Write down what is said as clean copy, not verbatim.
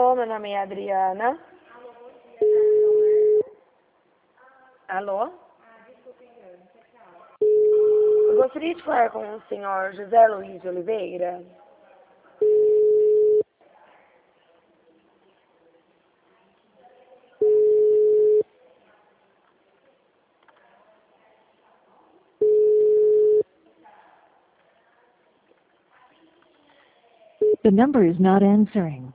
Alô, meu nome é Adriana. Alô? Eu gostaria de falar com o senhor José Luiz de Oliveira. The number is not answering.